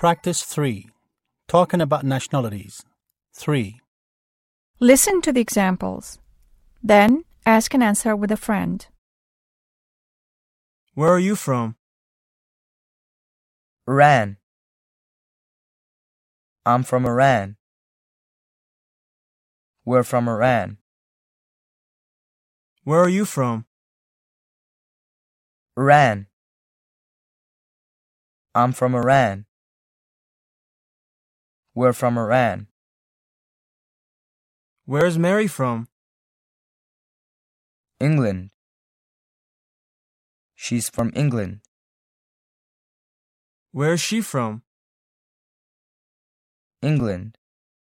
Practice 3. Talking about nationalities. 3. Listen to the examples. Then ask and answer with a friend. Where are you from? Iran. I'm from Iran. We're from Iran. Where are you from? Iran. I'm from Iran. We're from Iran. Where's Mary from? England. She's from England. Where's she from? England.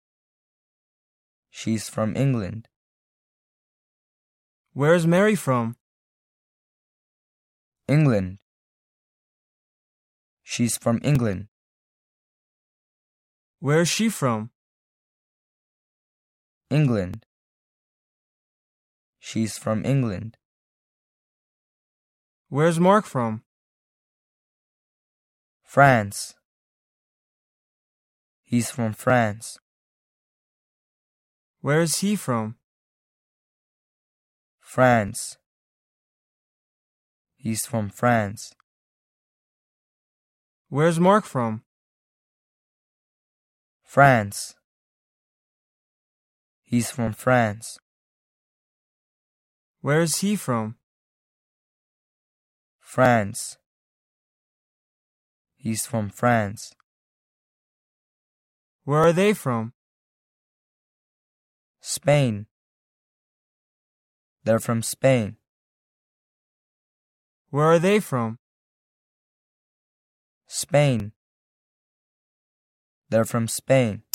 She's from England. Where's Mary from? England. She's from England. Where's she from? England. She's from England. Where's Mark from? France. He's from France. Where's he from? France. He's from France. Where's Mark from? France. He's from France. Where's he from? France. He's from France. Where are they from? Spain. They're from Spain. Where are they from? Spain. They're from Spain.